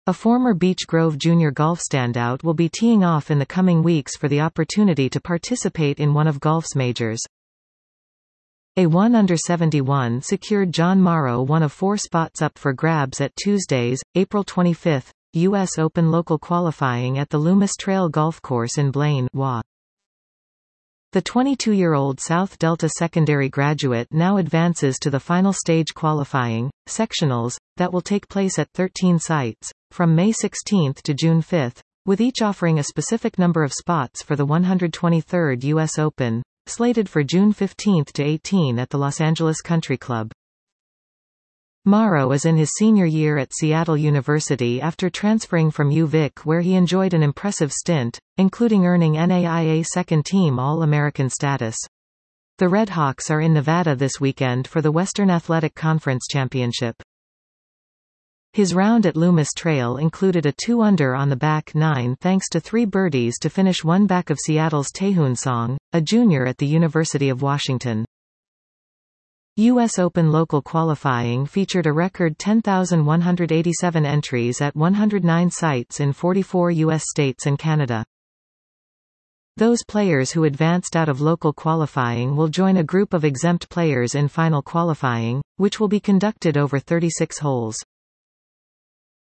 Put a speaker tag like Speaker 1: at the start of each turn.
Speaker 1: A former Beech Grove Junior golf standout will be teeing off in the coming weeks for the opportunity to participate in one of golf's majors. A1 under 71 secured John Morrow one of 4 spots up for grabs at Tuesday's, April 25, U.S. Open local qualifying at the Loomis Trail Golf Course in Blaine, WA. The 22-year-old South Delta secondary graduate now advances to the final stage qualifying, sectionals, that will take place at 13 sites, from May 16 to June 5, with each offering a specific number of spots for the 123rd U.S. Open, slated for June 15 to 18 at the Los Angeles Country Club. Morrow is in his senior year at Seattle University after transferring from UVic, where he enjoyed an impressive stint, including earning NAIA second-team All-American status. The Redhawks are in Nevada this weekend for the Western Athletic Conference Championship. His round at Loomis Trail included a 2-under on the back 9 thanks to 3 birdies to finish one back of Seattle's Taehoon Song, a junior at the University of Washington. U.S. Open local qualifying featured a record 10,187 entries at 109 sites in 44 U.S. states and Canada. Those players who advanced out of local qualifying will join a group of exempt players in final qualifying, which will be conducted over 36 holes.